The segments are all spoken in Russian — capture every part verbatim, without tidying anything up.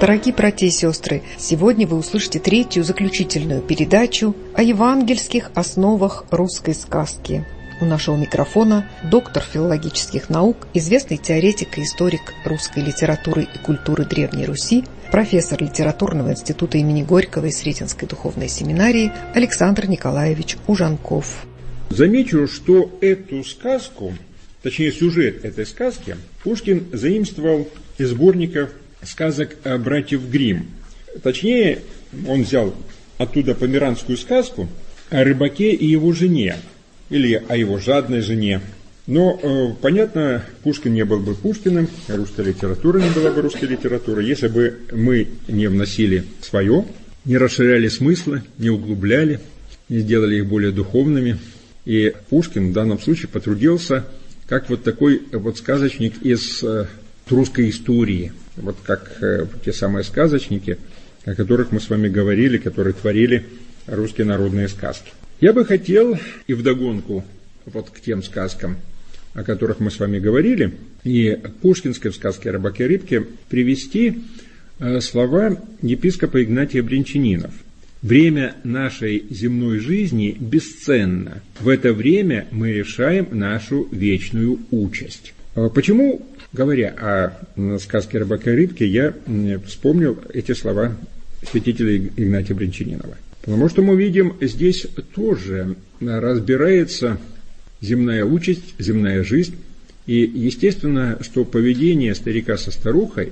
Дорогие братья и сестры, сегодня вы услышите третью заключительную передачу о евангельских основах русской сказки. У нашего микрофона доктор филологических наук, известный теоретик и историк русской литературы и культуры Древней Руси, профессор литературного института имени Горького и Сретенской духовной семинарии Александр Николаевич Ужанков. Замечу, что эту сказку, точнее сюжет этой сказки, Пушкин заимствовал из сборников сказок братьев Гримм. Точнее, он взял оттуда померанскую сказку о рыбаке и его жене, или о его жадной жене. Но, э, понятно, Пушкин не был бы Пушкиным, русская литература не была бы русской литературой, если бы мы не вносили свое, не расширяли смыслы, не углубляли, не сделали их более духовными. И Пушкин в данном случае потрудился как вот такой вот сказочник из э, русской истории, вот как э, те самые сказочники, о которых мы с вами говорили, которые творили русские народные сказки. Я бы хотел и вдогонку вот к тем сказкам, о которых мы с вами говорили, и к пушкинской в сказке о рыбаке и рыбке привести э, слова епископа Игнатия Брянчанинов. «Время нашей земной жизни бесценно. В это время мы решаем нашу вечную участь». Почему, говоря о сказке рыбака и рыбки, я вспомнил эти слова святителя Игнатия Брянчанинова? Потому что мы видим, здесь тоже разбирается земная участь, земная жизнь. И естественно, что поведение старика со старухой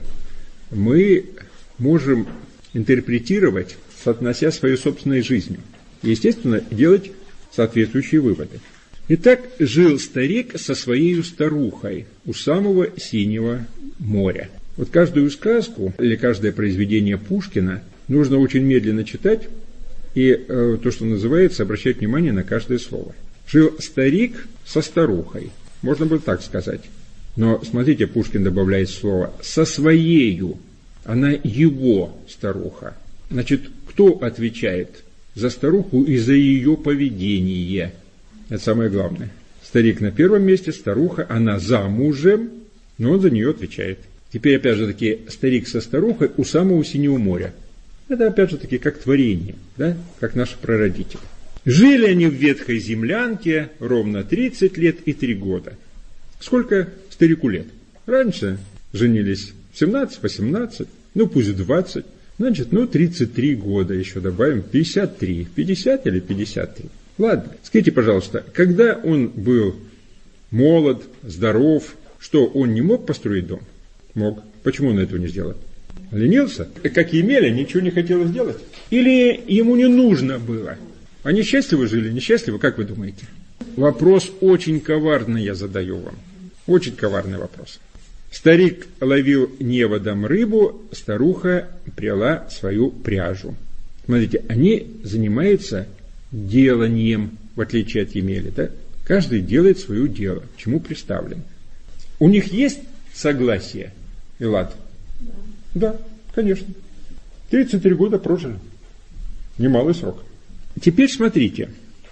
мы можем интерпретировать, соотнося свою собственной жизнью. И, естественно, делать соответствующие выводы. Итак, жил старик со своей старухой у самого синего моря. Вот каждую сказку или каждое произведение Пушкина нужно очень медленно читать и э, то, что называется, обращать внимание на каждое слово. Жил старик со старухой, можно было так сказать. Но смотрите, Пушкин добавляет слово «со своею», она его старуха. Значит, кто отвечает за старуху и за ее поведение? Это самое главное. Старик на первом месте, старуха, она замужем, но он за нее отвечает. Теперь, опять же таки, старик со старухой у самого синего моря. Это, опять же таки, как творение, да? Как наши прародители. Жили они в ветхой землянке ровно тридцать лет и три года. Сколько старику лет? Раньше женились в семнадцать-восемнадцать, ну пусть двадцать. Значит, ну, тридцать три года еще добавим, пятьдесят три. пятьдесят или пятьдесят три? Ладно, скажите, пожалуйста, когда он был молод, здоров, что, он не мог построить дом? Мог. Почему он этого не сделал? Ленился? Как Емеля, ничего не хотел сделать? Или ему не нужно было? Они счастливы жили, несчастливы, как вы думаете? Вопрос очень коварный я задаю вам. Очень коварный вопрос. Старик ловил неводом рыбу, старуха пряла свою пряжу. Смотрите, они занимаются деланием, в отличие от Емели, да? Каждый делает свое дело, к чему приставлен. У них есть согласие, Элад? Да. Да, конечно. тридцать три года прожили. Немалый срок. Теперь смотрите,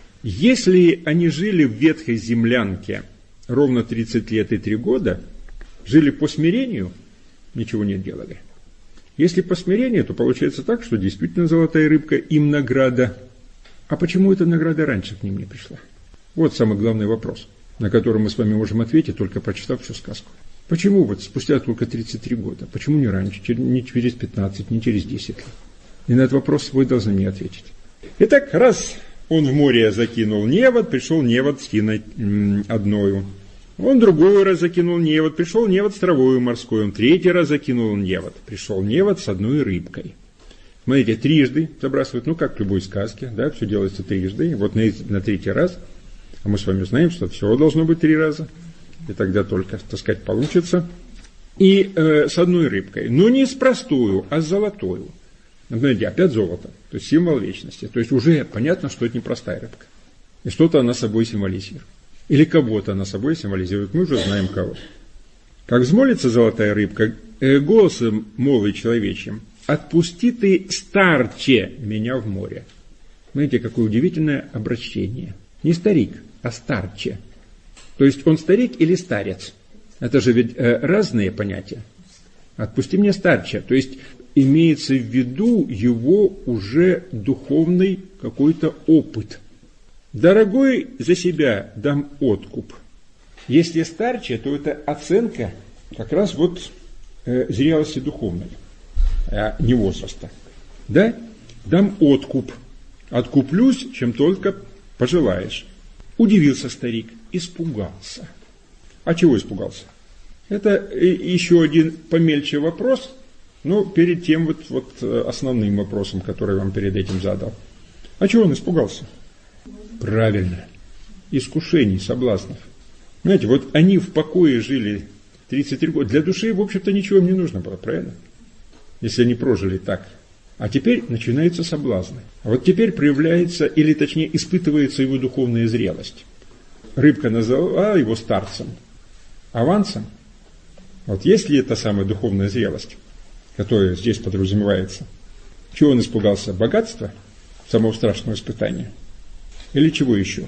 если они жили в ветхой землянке ровно тридцать лет и три года, жили по смирению, ничего не делали. Если по смирению, то получается так, что действительно золотая рыбка им награда. А почему эта награда раньше к ним не пришла? Вот самый главный вопрос, на который мы с вами можем ответить, только прочитав всю сказку. Почему вот спустя только тридцать три года? Почему не раньше, не через пятнадцать, не через десять лет? И на этот вопрос вы должны мне ответить. Итак, раз он в море закинул невод, пришел невод с тиной одною. Он другой раз закинул невод, пришел невод с травою морской. Он третий раз закинул невод, пришел невод с одной рыбкой. Смотрите, трижды забрасывают, ну как в любой сказке, да, все делается трижды. И вот на, на третий раз, а мы с вами знаем, что все должно быть три раза, и тогда только, так сказать, получится. И э, с одной рыбкой, но не с простую, а с золотою. Смотрите, опять золото, то есть символ вечности. То есть уже понятно, что это не простая рыбка. И что-то она собой символизирует. Или кого-то она собой символизирует, мы уже знаем кого. Как взмолится золотая рыбка, э, голосом молвы человечьим: «Отпусти ты, старче, меня в море». Смотрите, какое удивительное обращение. Не старик, а старче. То есть он старик или старец? Это же ведь э, разные понятия. «Отпусти мне, старче». То есть имеется в виду его уже духовный какой-то опыт. Дорогой, за себя дам откуп. Если старче, то это оценка как раз вот э, зрелости духовной, а не возраста. Да? Дам откуп. Откуплюсь, чем только пожелаешь. Удивился старик, испугался. А чего испугался? Это еще один помельче вопрос, но перед тем вот, вот основным вопросом, который я вам перед этим задал. А чего он испугался? Правильно. Искушений, соблазнов. Знаете, вот они в покое жили тридцать три года. Для души, в общем-то, ничего им не нужно было, правильно? Если они прожили так. А теперь начинаются соблазны. А вот теперь проявляется, или точнее испытывается его духовная зрелость. Рыбка назвала его старцем, авансом. Вот есть ли эта самая духовная зрелость, которая здесь подразумевается? Чего он испугался? Богатства? Самого страшного испытания? Или чего еще?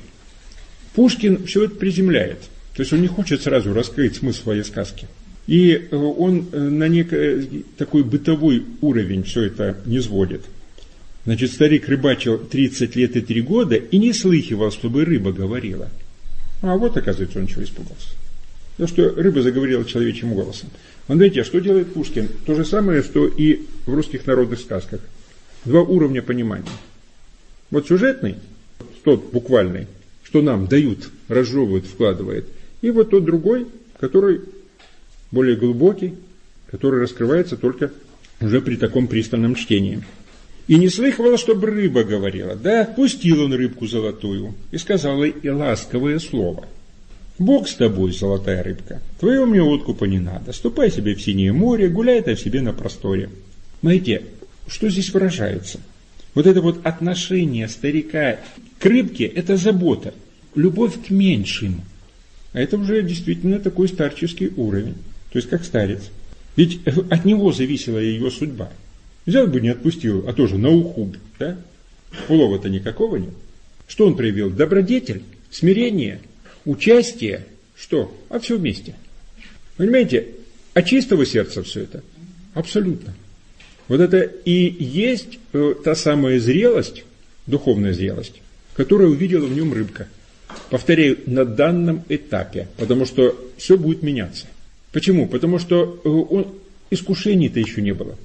Пушкин все это приземляет. То есть он не хочет сразу раскрыть смысл своей сказки. И он на некий такой бытовой уровень все это низводит. Значит, старик рыбачил тридцать лет и три года и не слыхивал, чтобы рыба говорила. А вот, оказывается, он чего испугался. То, что рыба заговорила человечьим голосом. Он, знаете, а что делает Пушкин? То же самое, что и в русских народных сказках. Два уровня понимания. Вот сюжетный, тот буквальный, что нам дают, разжевывают, вкладывает. И вот тот другой, который более глубокий, который раскрывается только уже при таком пристальном чтении. И не слыхивала, чтобы рыба говорила. Да, пустил он рыбку золотую и сказал ей ласковое слово. Бог с тобой, золотая рыбка, твоего мне откупа не надо. Ступай себе в синее море, гуляй там себе на просторе. Знаете, что здесь выражается? Вот это вот отношение старика к рыбке, это забота, любовь к меньшим. А это уже действительно такой старческий уровень. То есть как старец. Ведь от него зависела ее судьба. Взял бы, не отпустил, а тоже на уху. Да? Улова-то никакого нет. Что он проявил? Добродетель, смирение, участие. Что? А все вместе. Понимаете? От чистого сердца все это. Абсолютно. Вот это и есть та самая зрелость, духовная зрелость, которую увидела в нем рыбка. Повторяю, на данном этапе, потому что все будет меняться. Почему? Потому что он, искушений-то еще не было.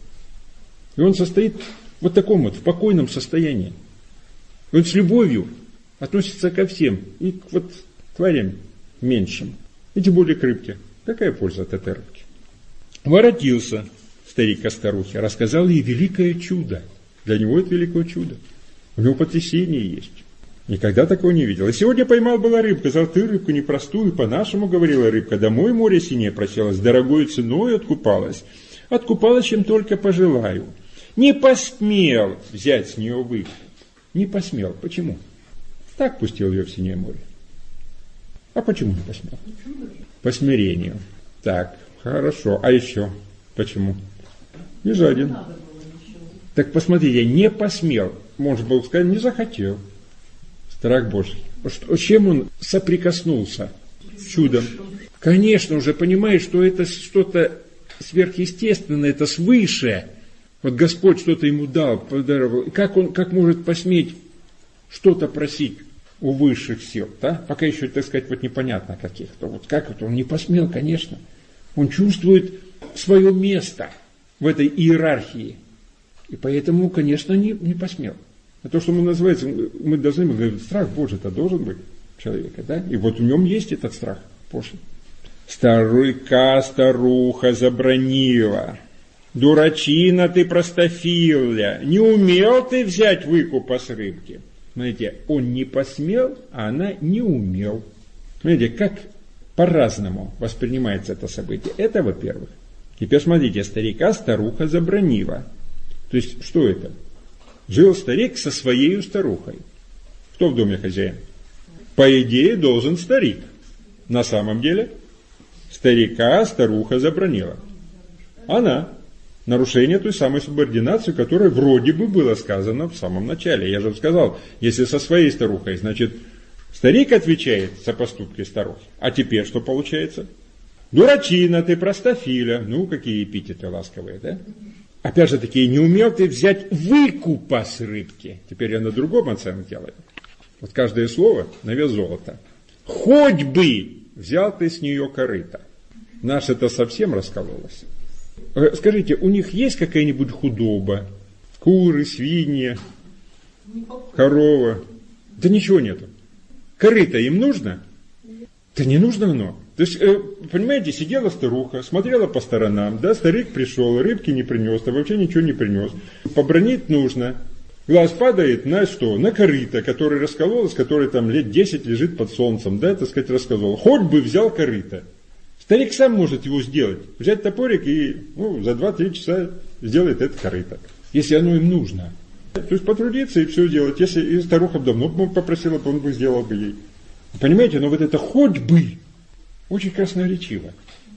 И он состоит вот в таком вот, в покойном состоянии. Он с любовью относится ко всем, и к вот тварям меньшим, и тем более к рыбке. Какая польза от этой рыбки? Воротился старик ко старухе, рассказал ей великое чудо. Для него это великое чудо. У него потрясение есть. Никогда такого не видел. И сегодня поймал была рыбка, золотую рыбку непростую, по-нашему говорила рыбка, домой море синее проселась, дорогой ценой откупалась. Откупалась, чем только пожелаю. Не посмел взять с нее выкуп. Не посмел. Почему? Так пустил ее в синее море. А почему не посмел? По смирению. Так, хорошо. А еще? Почему? Не жаден. Так посмотрите, не посмел. Может был сказать, не захотел. Страх Божий. С чем он соприкоснулся? С чудом. Конечно, уже понимает, что это что-то сверхъестественное, это свыше. Вот Господь что-то ему дал, подаровал. Как он, как может посметь что-то просить у высших сил? Да? Пока еще, так сказать, вот непонятно каких-то. Вот как это? Он не посмел, конечно. Он чувствует свое место в этой иерархии. И поэтому, конечно, не, не посмел. А то, что мы называется, мы должны, мы говорим, страх Божий-то должен быть у человека, да? И вот в нем есть этот страх Божий. Старуйка, старуха забранила. Дурачина ты простофиля. Не умел ты взять выкупа с рыбки. Знаете, он не посмел, а она не умел. Знаете, как по-разному воспринимается это событие. Это, во-первых. Теперь смотрите, старика старуха забранила. То есть, что это? Жил старик со своей старухой. Кто в доме хозяин? По идее, должен старик. На самом деле, старика старуха забранила. Она. Нарушение той самой субординации, которая вроде бы было сказано в самом начале. Я же сказал, если со своей старухой, значит, старик отвечает за поступки старухи. А теперь что получается? Дурачина ты, простофиля. Ну, какие эпитеты ласковые, да? Опять же таки, не умел ты взять выкупа с рыбки. Теперь я на другом акцент делаю. Вот каждое слово на вес золота. Хоть бы взял ты с нее корыто. Наше-то совсем раскололось. Скажите, у них есть какая-нибудь худоба? Куры, свиньи, корова? Да ничего нету. Корыто им нужно? Да не нужно оно. То есть, понимаете, сидела старуха, смотрела по сторонам, да, старик пришел, рыбки не принес, а вообще ничего не принес. Побранить нужно. Глаз падает на что? На корыто, который раскололось, который там лет десять лежит под солнцем, да, так сказать, расколол. Хоть бы взял корыто. Старик сам может его сделать. Взять топорик и ну, за два-три часа сделает это корыто. Если оно им нужно. То есть потрудиться и все сделать. Если и старуха давно бы попросила, то он бы сделал бы ей. Понимаете, но вот это хоть бы очень красноречиво.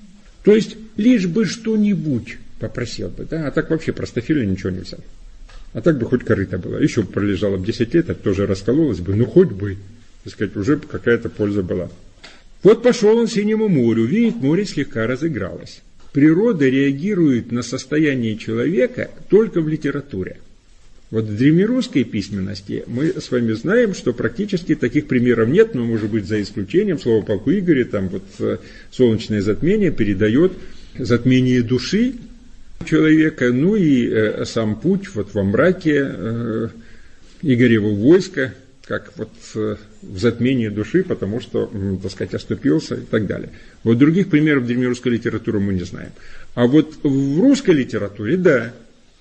То есть лишь бы что-нибудь попросил бы, да, а так вообще простофиля ничего не взял. А так бы хоть корыто было. Еще бы пролежало бы десять лет, так тоже раскололось бы, ну хоть бы, так сказать, уже какая-то польза была. Вот пошел он к синему морю, видит, море слегка разыгралось. Природа реагирует на состояние человека только в литературе. Вот в древнерусской письменности мы с вами знаем, что практически таких примеров нет, но, может быть, за исключением слова полку Игоря, там вот солнечное затмение передает затмение души человека, ну и э, сам путь вот во мраке э, Игорева войска, как вот э, в затмении души, потому что, э, так сказать, оступился и так далее. Вот других примеров древнерусской литературы мы не знаем. А вот в русской литературе, да,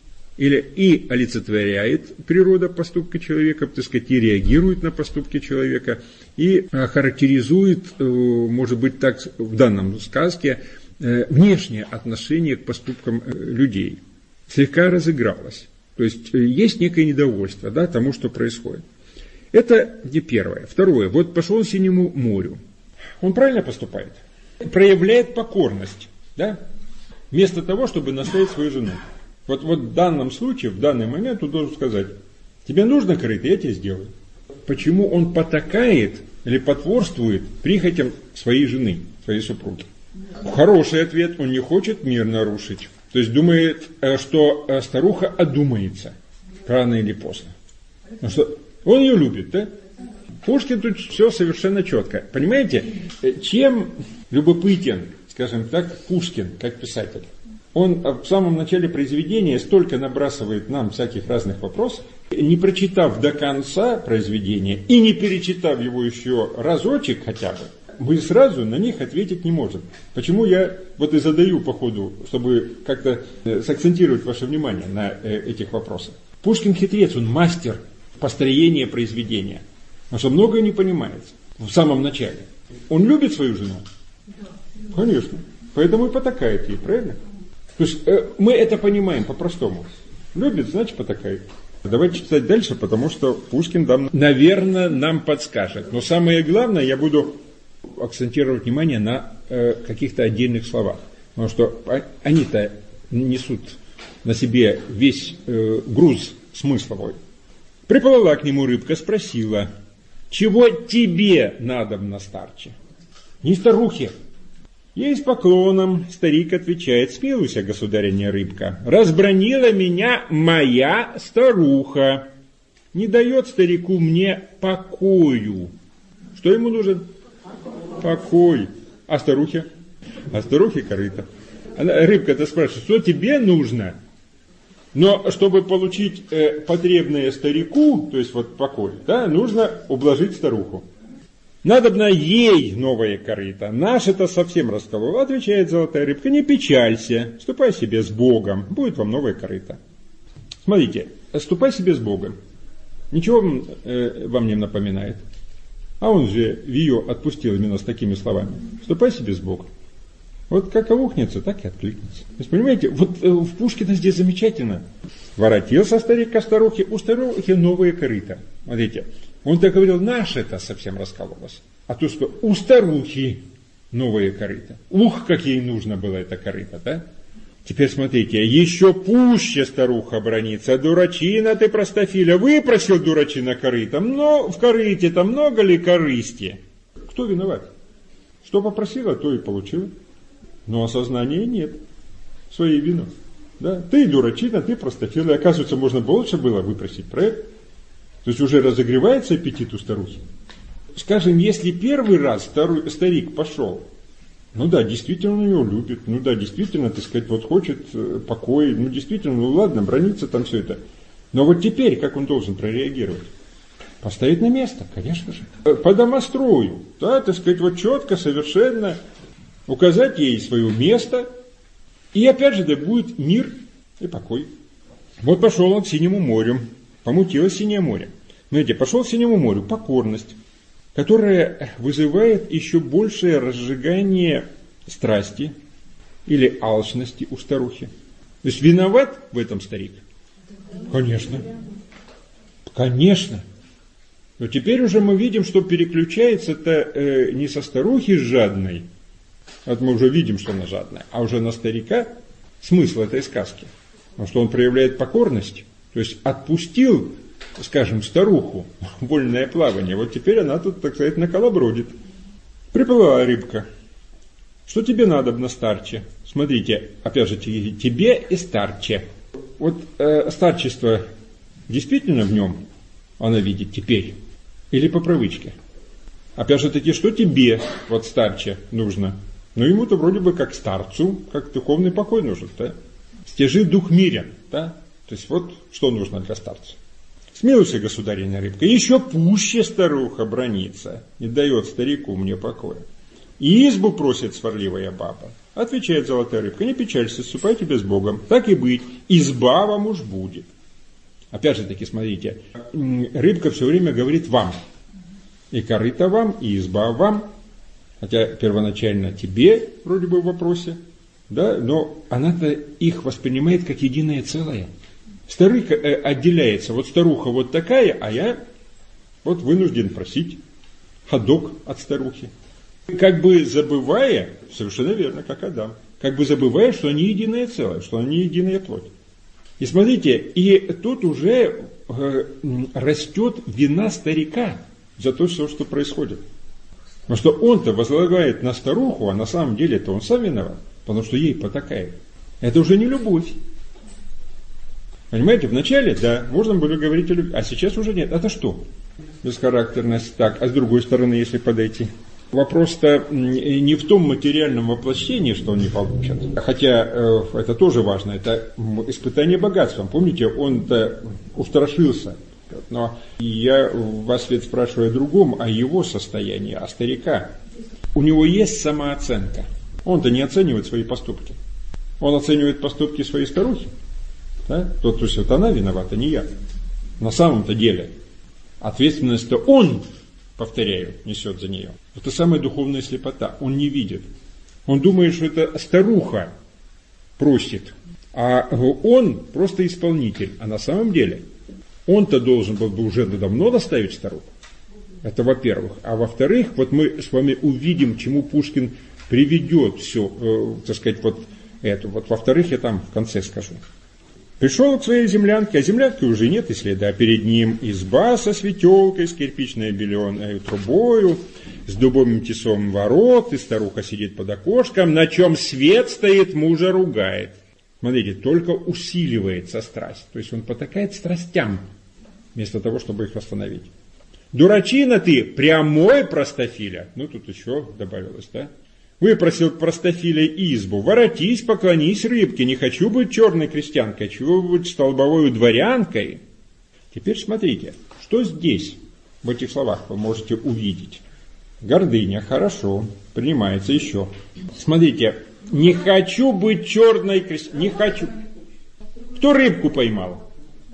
или и олицетворяет природа поступка человека, так сказать, и реагирует на поступки человека, и характеризует, может быть, так в данном сказке, внешнее отношение к поступкам людей. Слегка разыгралось. То есть есть некое недовольство, да, тому, что происходит. Это не первое. Второе. Вот пошел он к синему морю. Он правильно поступает? Проявляет покорность, да? Вместо того, чтобы настоять свою жену. Вот, вот в данном случае, в данный момент он должен сказать, тебе нужно корыто, я тебе сделаю. Почему он потакает или потворствует прихотям своей жены, своей супруги? Хороший ответ, он не хочет мир нарушить. То есть думает, что старуха одумается рано или поздно. Потому что он ее любит, да? Пушкин тут все совершенно четко. Понимаете, чем любопытен, скажем так, Пушкин, как писатель? Он в самом начале произведения столько набрасывает нам всяких разных вопросов, не прочитав до конца произведения и не перечитав его еще разочек хотя бы, мы сразу на них ответить не можем. Почему я вот и задаю по ходу, чтобы как-то сакцентировать ваше внимание на этих вопросах. Пушкин хитрец, он мастер построения произведения, потому что многое не понимает в самом начале. Он любит свою жену? Конечно. Поэтому и потакает ей, правильно? То есть э, мы это понимаем по-простому. Любит, значит потакает. Давайте читать дальше, потому что Пушкин, там, наверное, нам подскажет. Но самое главное, я буду акцентировать внимание на э, каких-то отдельных словах. Потому что они-то несут на себе весь э, груз смысловой. Приплыла к нему рыбка, спросила, чего тебе надобно, старче? Не старухе. Ей с поклоном старик отвечает, смилуйся, государыня рыбка, разбранила меня моя старуха, не дает старику мне покою. Что ему нужен? Покой. А старухе? А старухе корыто. Она, рыбка-то спрашивает, что тебе нужно? Но чтобы получить э, потребное старику, то есть вот покой, да, нужно ублажить старуху. Надобно ей новое корыто. Наше-то совсем раскололо. Отвечает золотая рыбка, не печалься, ступай себе с Богом, будет вам новое корыто. Смотрите, ступай себе с Богом. Ничего вам, э, вам не напоминает. А он же ее отпустил именно с такими словами. Ступай себе с Богом. Вот как овухнется, так и откликнется. То есть, понимаете, вот э, в Пушкина здесь замечательно. Воротился старик ко старухе, у старухи новое корыто. Смотрите. Он так говорил, наше-то совсем раскололось. А то, что у старухи новое корыто. Ух, как ей нужно было это корыто, да? Теперь смотрите, еще пуще старуха бранится. Дурачина ты, простофиля, выпросил дурачина корыто. Но в корыте-то много ли корысти? Кто виноват? Что попросила, то и получила. Но осознания нет своей вины. Да? Ты дурачина, ты простофила. И оказывается, можно больше было выпросить проект. То есть уже разогревается аппетит у старухи. Скажем, если первый раз старый, старик пошел, ну да, действительно он ее любит, ну да, действительно, так сказать, вот хочет покоя, ну действительно, ну ладно, бронится там все это. Но вот теперь, как он должен прореагировать? Поставить на место, конечно же. По домострою, да, так сказать, вот четко, совершенно указать ей свое место, и опять же, да будет мир и покой. Вот пошел он к Синему морю, помутилось Синее море. Знаете, пошел к Синему морю, покорность, которая вызывает еще большее разжигание страсти или алчности у старухи. То есть виноват в этом старик? Конечно. Конечно. Но теперь уже мы видим, что переключается-то э, не со старухи жадной, вот мы уже видим, что она жадная, а уже на старика смысл этой сказки. Потому что он проявляет покорность, то есть отпустил, скажем, старуху, вольное плавание. Вот теперь она тут, так сказать, наколобродит. Приплыла рыбка. Что тебе надобно, старче? Смотрите, опять же, тебе и старче. Вот э, старчество действительно в нем она видит теперь? Или по привычке? Опять же таки, что тебе, вот старче, нужно? Ну, ему-то вроде бы как старцу, как духовный покой нужен, да? Стяжи дух мирен, да? То есть вот что нужно для старца. Смилуйся, государыня рыбка, еще пуще старуха бронится, не дает старику мне покоя. И избу просит сварливая баба. Отвечает золотая рыбка, не печалься, ступай тебе с Богом. Так и быть, изба вам уж будет. Опять же таки, смотрите, рыбка все время говорит вам. И корыто вам, и изба вам. Хотя первоначально тебе, вроде бы в вопросе, да, но она-то их воспринимает как единое целое. Старик отделяется, вот старуха вот такая, а я вот вынужден просить ходок от старухи. Как бы забывая, совершенно верно, как Адам, как бы забывая, что они единое целое, что они единая плоть. И смотрите, и тут уже э, растет вина старика за то, все, что происходит. Потому что он-то возлагает на старуху, а на самом деле-то он сам виноват, потому что ей потакает. Это уже не любовь. Понимаете, вначале, да, можно было говорить о любви, а сейчас уже нет. Это что? Бесхарактерность. Так, а с другой стороны, если подойти? Вопрос-то не в том материальном воплощении, что он не получит. Хотя э, это тоже важно, это испытание богатством. Помните, он-то устрашился. Но я вас ведь спрашиваю о другом, о его состоянии, о старика. У него есть самооценка. Он-то не оценивает свои поступки. Он оценивает поступки своей старухи. Да? То, то есть вот она виновата, не я. На самом-то деле ответственность-то он, повторяю, несет за нее. Это самая духовная слепота. Он не видит. Он думает, что это старуха просит, а он просто исполнитель. А на самом деле он-то должен был бы уже давно доставить старуху. Это во-первых. А во-вторых, вот мы с вами увидим, к чему Пушкин приведет все, э, так сказать, вот это. Вот во-вторых, я там в конце скажу. Пришел к своей землянке, а землянки уже нет и следа. Перед ним изба со светелкой, с кирпичной беленой трубою, с дубовым тесом ворот, и старуха сидит под окошком, на чем свет стоит, мужа ругает. Смотрите, только усиливается страсть. То есть он потакает страстям, вместо того, чтобы их остановить. Дурачина ты, прямой простофиля. Ну, тут еще добавилось, да? Выпросил простофиля избу. Воротись, поклонись рыбке. Не хочу быть черной крестьянкой, хочу быть столбовой дворянкой. Теперь смотрите, что здесь, в этих словах, вы можете увидеть. Гордыня, хорошо, принимается еще. Смотрите, не хочу быть черной крестьянкой, не хочу. Кто рыбку поймал?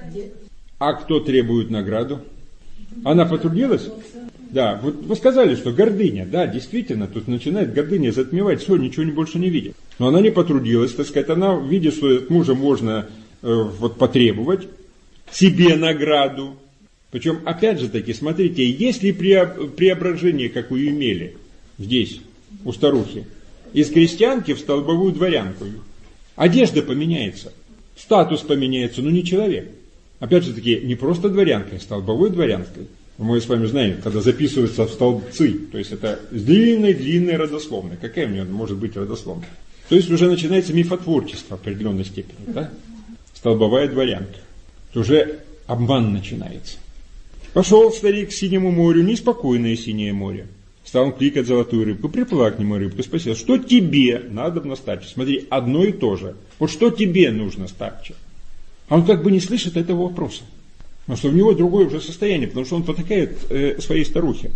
А кто требует награду? Она потрудилась? Да, вот вы сказали, что гордыня, да, действительно, тут начинает гордыня затмевать, все, ничего не больше не видит. Но она не потрудилась, так сказать, она видит, что от мужа можно э, вот, потребовать себе награду. Причем, опять же таки, смотрите, есть ли преображение, как вы имели здесь, у старухи, из крестьянки в столбовую дворянку? Одежда поменяется, статус поменяется, но не человек. Опять же таки, не просто дворянкой, а столбовой дворянкой. Мы с вами знаем, когда записываются в столбцы, то есть это длинной-длинной родословной. Какая у нее может быть родословная? То есть уже начинается мифотворчество в определенной степени, да? Столбовая дворянка. То уже обман начинается. Пошел старик к синему морю, неспокойное синее море. Стал он кликать золотую рыбку, приплыла к нему рыбка, спросила, что тебе надо, старче? Смотри, одно и то же. Вот что тебе нужно, старче? А он как бы не слышит этого вопроса. Потому что у него другое уже состояние, потому что он потакает э, своей старухе.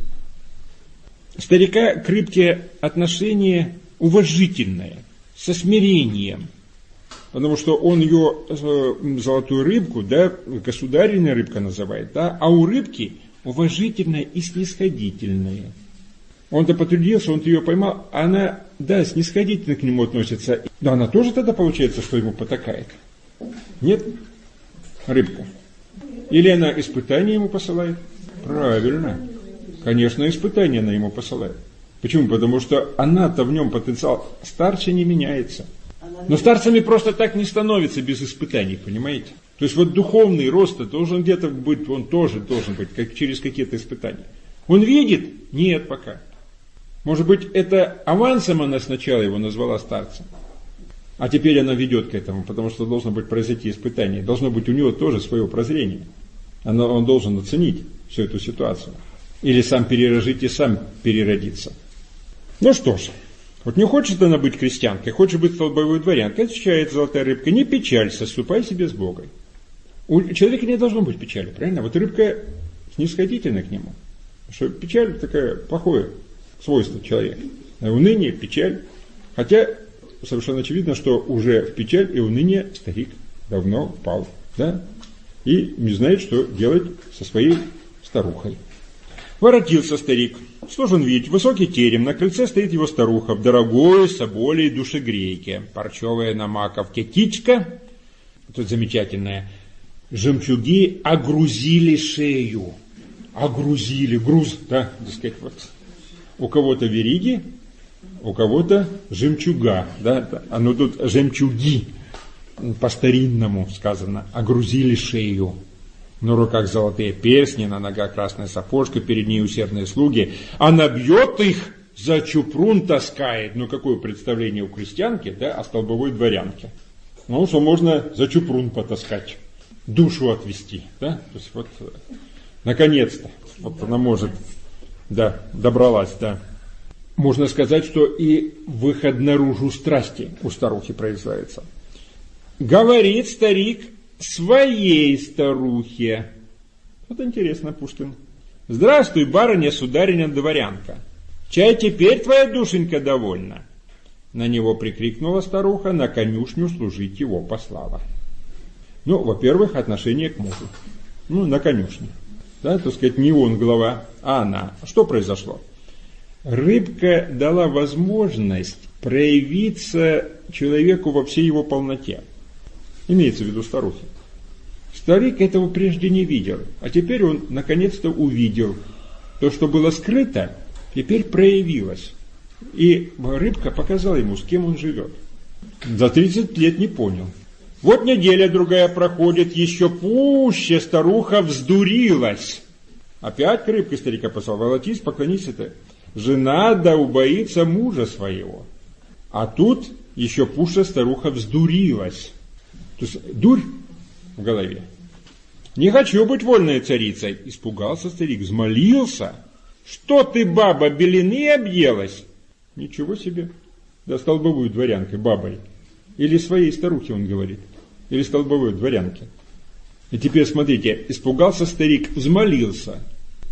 Старика к рыбке отношение уважительное, со смирением. Потому что он ее, э, золотую рыбку, да, государственная рыбка называет, да, а у рыбки уважительное и снисходительное. Он-то потрудился, он ее поймал, она, да, снисходительно к нему относится. Да, она тоже тогда получается, что ему потакает. Нет? Рыбка. Или она испытание ему посылает? Правильно. Конечно, испытание она ему посылает. Почему? Потому что она-то в нем потенциал. Старше не меняется. Но старцами просто так не становится без испытаний, понимаете? То есть вот духовный рост должен где-то быть, он тоже должен быть, как через какие-то испытания. Он видит? Нет пока. Может быть, это авансом она сначала его назвала старцем. А теперь она ведет к этому, потому что должно быть произойти испытание. Должно быть у него тоже свое прозрение. Оно, он должен оценить всю эту ситуацию. Или сам перерожить и сам переродиться. Ну что ж, вот не хочет она быть крестьянкой, хочет быть столбовой дворянкой, отвечает золотая рыбка, не печалься, ступай себе с Богом. У человека не должно быть печали, правильно? Вот рыбка снисходительна к нему. Что печаль такая плохое свойство человека. Уныние, печаль. Хотя совершенно очевидно, что уже в печаль и уныние старик давно впал. Да? И не знает, что делать со своей старухой. Воротился старик. Что же он видит? Высокий терем. На крыльце стоит его старуха в дорогой соболей душегрейке. Парчевая на маковке кичка. Тут замечательное. Жемчуги огрузили шею. Огрузили. Груз, да, так сказать, вот. У кого-то вериги, у кого-то жемчуга. Да? А ну тут жемчуги. По-старинному сказано. Огрузили шею. На руках золотые перстни, на ногах красная сапожка, перед ней усердные слуги. Она бьет их, за чупрун таскает. Ну, какое представление у крестьянки, да, о столбовой дворянке? Ну, что можно за чупрун потаскать, душу отвести, да? То есть вот, наконец-то, вот она может, да, добралась, да. Можно сказать, что и выход наружу страсти у старухи производится. Говорит старик своей старухе. Вот интересно, Пушкин. Здравствуй, барыня, сударыня, дворянка. Чай теперь твоя душенька довольна? На него прикрикнула старуха, на конюшню служить его послала. Ну, во-первых, отношение к мужу. Ну, на конюшне. Да, так сказать, не он глава, а она. Что произошло? Рыбка дала возможность проявиться человеку во всей его полноте. Имеется в виду старухи. Старик этого прежде не видел, а теперь он наконец-то увидел. То, что было скрыто, теперь проявилось. И рыбка показала ему, с кем он живет. За тридцать лет не понял. Вот неделя другая проходит, еще пуще старуха вздурилась. Опять к рыбке старика послал: волотись, поклонись это. Жена да убоится мужа своего. А тут еще пуще старуха вздурилась. То есть дурь в голове. Не хочу быть вольной царицей. Испугался старик, взмолился. Что ты, баба, белины объелась? Ничего себе. Да столбовую дворянкой, бабой. Или своей старухе, он говорит. Или столбовой дворянке. И теперь смотрите, испугался старик, взмолился.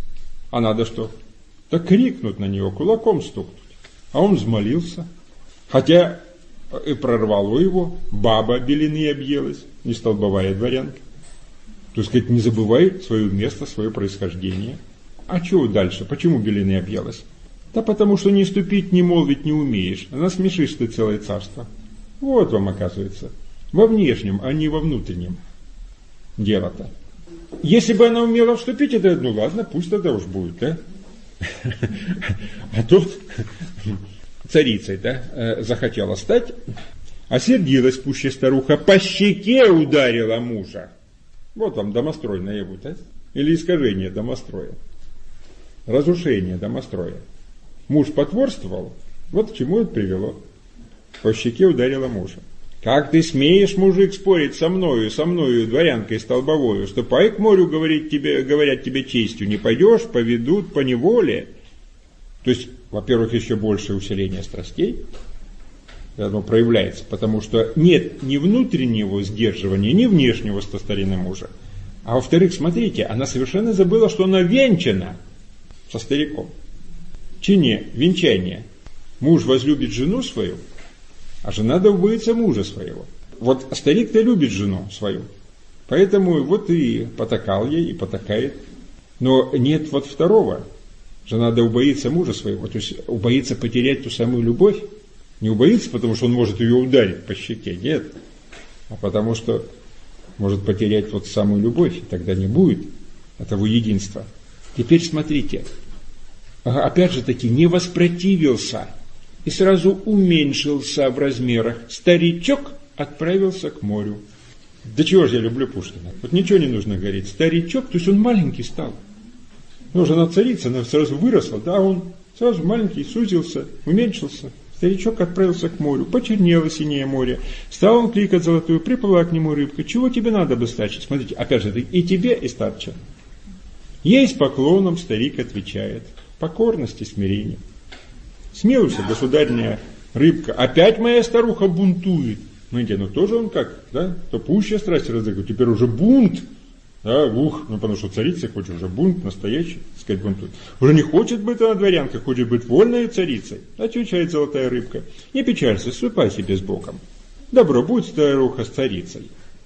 А надо что? Так крикнуть на него, кулаком стукнуть. А он взмолился. Хотя и прорвало его, баба белины объелась, не столбовая дворянка. То есть, сказать, не забывай свое место, свое происхождение. А чего дальше? Почему белины объелась? Да потому что не ступить, не молвить не умеешь. Насмешишь ты целое царство. Вот вам оказывается. Во внешнем, а не во внутреннем дело-то. Если бы она умела вступить, это, ну ладно, пусть тогда уж будет, да? А тут царицей, да, захотела стать, осердилась пуще старуха, по щеке ударила мужа. Вот вам домострой наяву, да? Или искажение домостроя. Разрушение домостроя. Муж потворствовал, вот к чему это привело. по щеке ударила мужа. «Как ты смеешь, мужик, спорить со мною, со мною, дворянкой столбовою? Ступай к морю, говорить тебе, говорят тебе честью, не пойдешь, поведут по неволе». То есть, во-первых, еще большее усиление страстей, оно проявляется, потому что нет ни внутреннего сдерживания, ни внешнего со стороны мужа. А во-вторых, смотрите, она совершенно забыла, что она венчана со стариком. В чине венчания муж возлюбит жену свою, а жена да убоится мужа своего. Вот старик-то любит жену свою, поэтому вот и потакал ей, и потакает. Но нет вот второго. Жена да убоится мужа своего, то есть убоится потерять ту самую любовь. Не убоится, потому что он может ее ударить по щеке, нет. А потому что может потерять вот самую любовь, и тогда не будет этого единства. Теперь смотрите. Опять же таки, не воспротивился и сразу уменьшился в размерах. Старичок отправился к морю. Да чего же я люблю Пушкина? Вот ничего не нужно говорить. Старичок, то есть он маленький стал. Ну, жена царица, она сразу выросла, да, он сразу маленький, сузился, уменьшился. Старичок отправился к морю, почернело синее море. Стал он кликать золотую, приплыла к нему рыбка. Чего тебе надо бы, старче? Смотрите, опять же, и тебе, и старче. Ей с поклоном старик отвечает. Покорность и смирение. Смилуйся, государня рыбка. Опять моя старуха бунтует. Знаете, ну тоже он как, да? То пуще страсти разыгрывает. Теперь уже бунт. Да, ух, ну потому что царица хочет уже бунт настоящий, так сказать, бунтует. Уже не хочет быть она дворянкой, хочет быть вольной царицей. Отвечает золотая рыбка. Не печалься, ступай себе с Богом. Добро, будь старуха с царицей.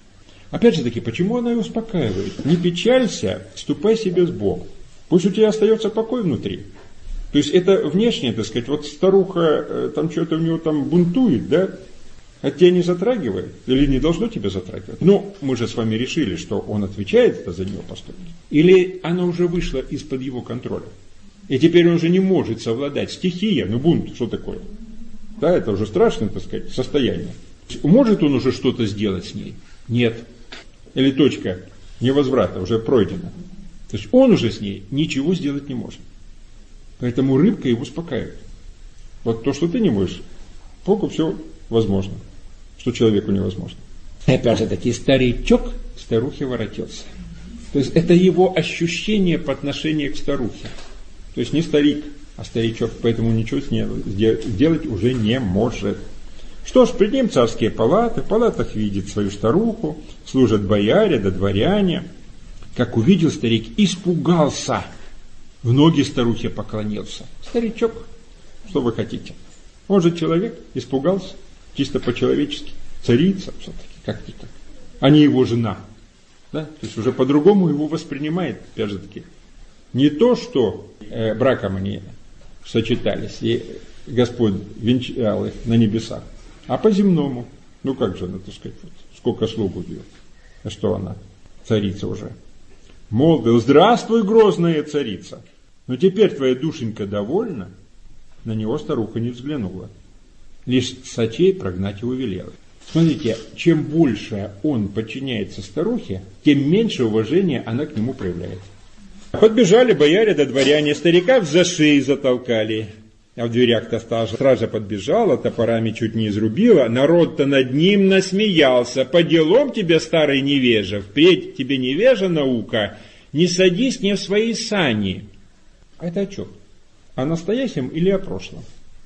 Опять же таки, почему она ее успокаивает? Не печалься, ступай себе с Богом. Пусть у тебя остается покой внутри. То есть это внешне, так сказать, вот старуха, там что-то у него там бунтует, да? А тебя не затрагивает? Или не должно тебя затрагивать? Ну, мы же с вами решили, что он отвечает это за него поступки. Или она уже вышла из-под его контроля. И теперь он уже не может совладать. Стихия, ну бунт, что такое? Да, это уже страшное, так сказать, состояние. Может он уже что-то сделать с ней? Нет. Или точка невозврата уже пройдена. То есть он уже с ней ничего сделать не может. Поэтому рыбка его успокаивает. Вот то, что ты не можешь, Богу все возможно. Что человеку невозможно. И опять же таки, старичок к старухе воротился. То есть это его ощущение по отношению к старухе. То есть не старик, а старичок, поэтому ничего с ней сделать уже не может. Что ж, пред ним царские палаты, в палатах видит свою старуху, служат бояре да дворяне. Как увидел старик, испугался, в ноги старухе поклонился. Старичок, что вы хотите? Он же человек, испугался. Чисто по-человечески. Царица все-таки, как-то так. А не его жена. Да? То есть уже по-другому его воспринимает, опять же таки. Не то, что э, браком они сочетались, и Господь венчал их на небесах, а по-земному. Ну как же она, так сказать, вот, сколько слуг убил. А что она? Царица уже. Молвил: здравствуй, грозная царица. Но теперь твоя душенька довольна? На него старуха не взглянула. Лишь сочей прогнать его велела. Смотрите, чем больше он подчиняется старухе, тем меньше уважения она к нему проявляет. Подбежали бояре да дворяне, старика в зашей затолкали. А в дверях-то стража подбежала, топорами чуть не изрубила. Народ-то над ним насмеялся. По делам тебе, старый невежа, впредь тебе невежа наука, не садись не в свои сани. А это о чем? О настоящем или о прошлом?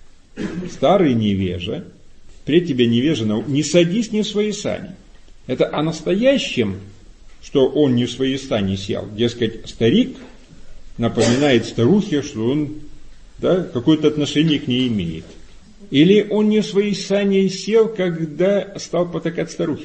Старый невежа, впредь тебе невежа наука, не садись не в свои сани. Это о настоящем, что он не в свои сани сел. Дескать, старик напоминает старухе, что он, да, какое-то отношение к ней имеет. Или он не в свои сани сел, когда стал потакать старухе.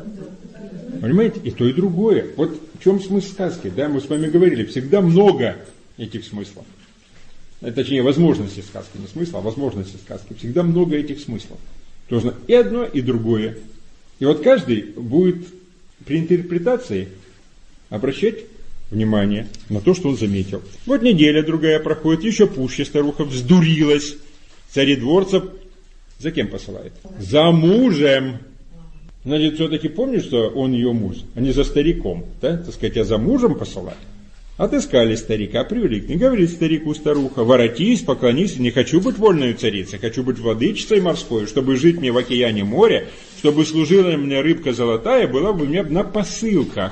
Понимаете? И то, и другое. Вот в чем смысл сказки? Да, мы с вами говорили, всегда много этих смыслов. Точнее, возможности сказки, не смысла, а возможности сказки. Всегда много этих смыслов. Должно и одно, и другое. И вот каждый будет при интерпретации обращать внимание на то, что он заметил. Вот неделя другая проходит, еще пуще старуха вздурилась. Царедворцев за кем посылает? За мужем. Значит, все-таки помнишь, что он ее муж, а не за стариком, да? Так сказать, а за мужем посылает. Отыскали старика, привели к ней. Говорит старику старуха: воротись, поклонись, не хочу быть вольной царицей, хочу быть владычицей морской, чтобы жить мне в океане моря, чтобы служила мне рыбка золотая, была бы у меня на посылках.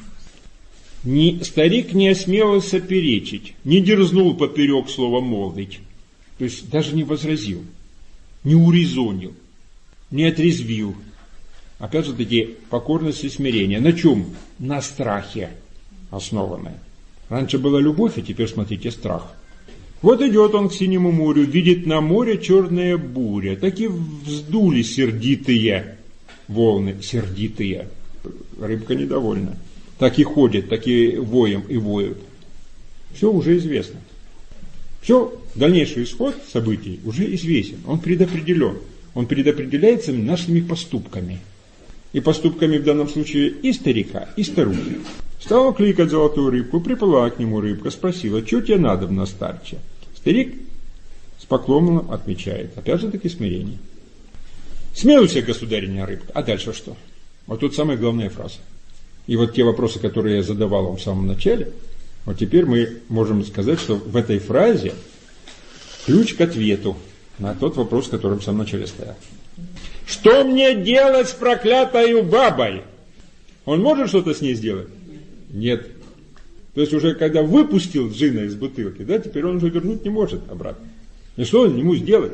Ни, старик не осмелился перечить, не дерзнул поперек слова молвить, то есть даже не возразил, не урезонил, не отрезвил. Опять же таки покорность и смирение. На чем? На страхе основанное. Раньше была любовь, а теперь, смотрите, страх. Вот идет он к синему морю, видит на море черная буря. Так и вздули сердитые волны, сердитые. Рыбка недовольна. Так и ходят, так и воем и воют. Все уже известно. Все, дальнейший исход событий уже известен. Он предопределен. Он предопределяется нашими поступками. И поступками в данном случае и старика, и старухи. Стала кликать золотую рыбку, приплыла к нему рыбка, спросила: что тебе надобно, старче? Старик с поклоном отмечает. Опять же таки смирение. Смелуйся, государиня рыбка. А дальше что? Вот тут самая главная фраза. И вот те вопросы, которые я задавал вам в самом начале, вот теперь мы можем сказать, что в этой фразе ключ к ответу на тот вопрос, который в самом начале стоял. Что мне делать с проклятой бабой? Он может что-то с ней сделать? Нет. То есть уже когда выпустил джина из бутылки, да, теперь он уже вернуть не может обратно. И что он ему сделать?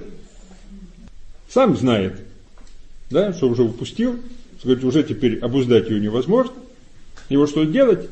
Сам знает, да, что уже выпустил, говорит, уже теперь обуздать ее невозможно. И вот что делать?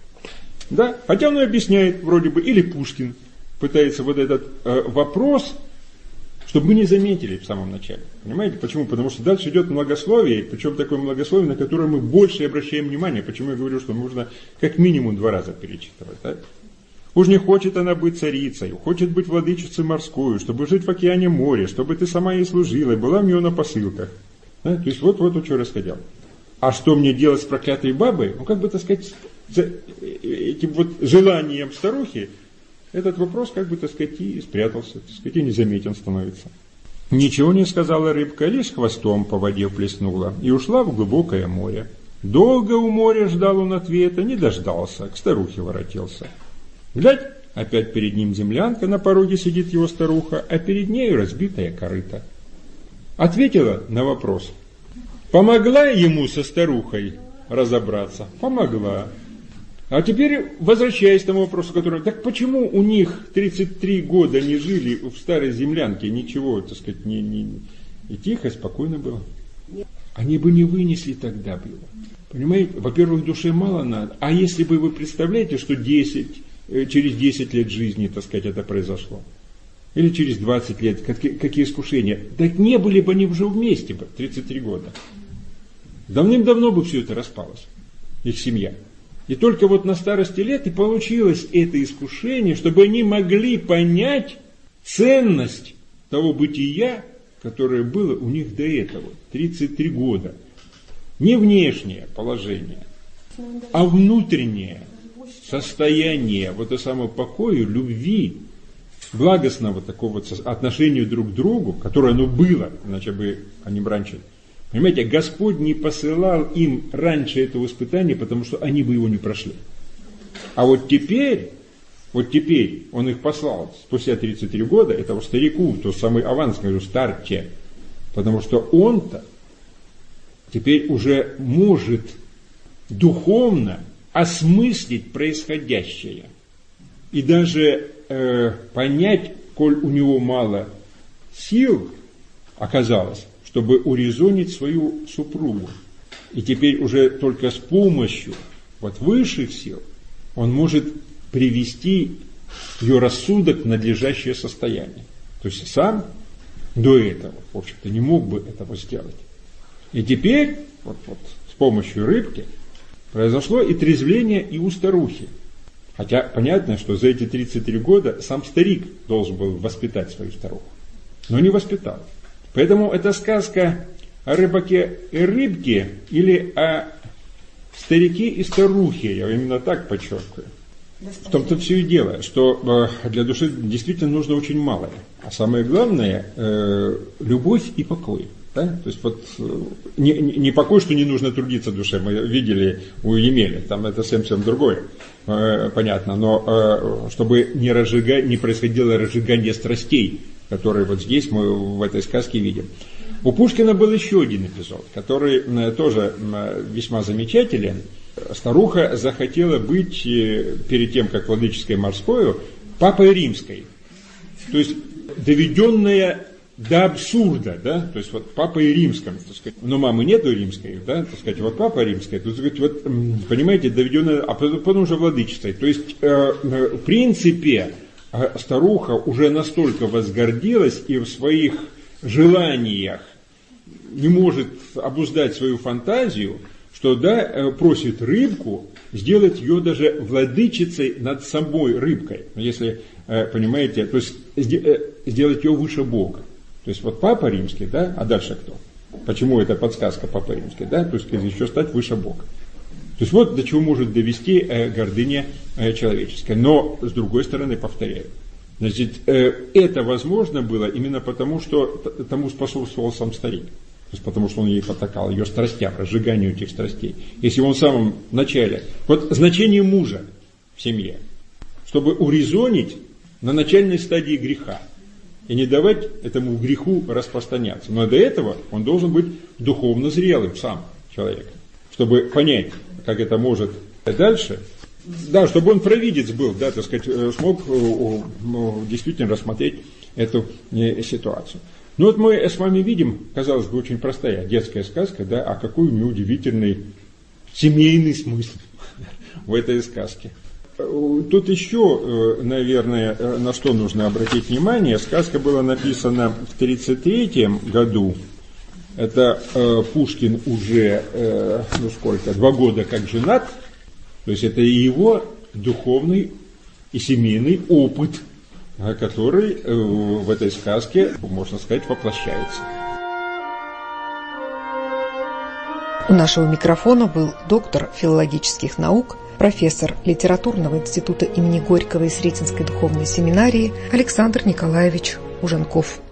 Да, хотя он и объясняет вроде бы, или Пушкин пытается вот этот э, вопрос, чтобы мы не заметили в самом начале. Понимаете, почему? Потому что дальше идет многословие, причем такое многословие, на которое мы больше обращаем внимание. Почему я говорю, что нужно как минимум два раза перечитывать. Да? Уж не хочет она быть царицей, хочет быть владычицей морской, чтобы жить в океане море, чтобы ты сама ей служила, и была у нее на посылках. Да? То есть вот вот вот что расходил. А что мне делать с проклятой бабой? Ну, как бы, так сказать, за этим вот желанием старухи, этот вопрос, как бы, так сказать, и спрятался, так сказать, и незаметен становится. Ничего не сказала рыбка, лишь хвостом по воде плеснула и ушла в глубокое море. Долго у моря ждал он ответа, не дождался, к старухе воротился. Глядь, опять перед ним землянка, на пороге сидит его старуха, а перед нею разбитая корыта. Ответила на вопрос. Помогла ему со старухой разобраться? Помогла. А теперь, возвращаясь к тому вопросу, который... Так почему у них тридцать три года не жили в старой землянке, ничего, так сказать, не, не, и тихо, спокойно было? Они бы не вынесли тогда было. Понимаете, во-первых, душе мало надо. А если бы вы представляете, что десять, через десять лет жизни, так сказать, это произошло? Или через двадцать лет, какие, какие искушения? Так не были бы они уже вместе бы, тридцать три года. Давным-давно бы все это распалось, их семья. И только вот на старости лет и получилось это искушение, чтобы они могли понять ценность того бытия, которое было у них до этого, тридцать три года. Не внешнее положение, а внутреннее состояние вот это самое покоя, любви, благостного такого отношения друг к другу, которое оно было, иначе бы они бы раньше... Понимаете, Господь не посылал им раньше этого испытания, потому что они бы его не прошли. А вот теперь, вот теперь Он их послал спустя тридцать три года, этого старику, тот самый аванс, говорю, старче, потому что он-то теперь уже может духовно осмыслить происходящее и даже э, понять, коль у него мало сил оказалось, чтобы урезонить свою супругу. И теперь уже только с помощью вот высших сил он может привести ее рассудок в надлежащее состояние. То есть сам до этого, в общем-то, не мог бы этого сделать. И теперь вот, вот, с помощью рыбки произошло и трезвление и у старухи. Хотя понятно, что за эти тридцать три года сам старик должен был воспитать свою старуху. Но не воспитал. Поэтому это сказка о рыбаке и рыбке или о старике и старухе. Я именно так подчеркиваю. В том-то все и дело, что для души действительно нужно очень малое. А самое главное – любовь и покой. Да? То есть вот не, не покой, что не нужно трудиться душе, мы видели у Емеля, там это совсем другое, э, понятно, но э, чтобы не, разжига, не происходило разжигание страстей, которые вот здесь мы в этой сказке видим. У Пушкина был еще один эпизод, который э, тоже э, весьма замечателен. Старуха захотела быть э, перед тем, как владыческой морской, папой римской, то есть доведенная до абсурда, да, то есть вот папой римским, так сказать, но мамы нету римской, да, так сказать, вот папа римская, то есть вот, понимаете, доведенная, а потом уже владыческой, то есть э, в принципе старуха уже настолько возгордилась и в своих желаниях не может обуздать свою фантазию, что, да, просит рыбку сделать ее даже владычицей над самой рыбкой, если, понимаете, то есть сделать ее выше Бога. То есть вот Папа Римский, да, а дальше кто? Почему это подсказка Папа Римский, да, то есть еще стать выше Бога. То есть вот до чего может довести гордыня человеческая. Но, с другой стороны, повторяю, значит, это возможно было именно потому, что тому способствовал сам старик. То есть потому что он ей потакал, ее страстям, разжиганию этих страстей. Если он в самом начале... Вот значение мужа в семье, чтобы урезонить на начальной стадии греха и не давать этому греху распространяться. Но до этого он должен быть духовно зрелым сам человек, чтобы понять, как это может дальше. Да, чтобы он провидец был, да, так сказать, смог действительно рассмотреть эту ситуацию. Ну вот мы с вами видим, казалось бы, очень простая детская сказка, да, а какой у нее удивительный семейный смысл в этой сказке. Тут еще, наверное, на что нужно обратить внимание. Сказка была написана в тридцать третьем году. Это э, Пушкин уже, э, ну сколько, два года как женат. То есть это и его духовный и семейный опыт, который э, в этой сказке, можно сказать, воплощается. У нашего микрофона был доктор филологических наук, профессор литературного института имени Горького и Сретенской духовной семинарии Александр Николаевич Уженков.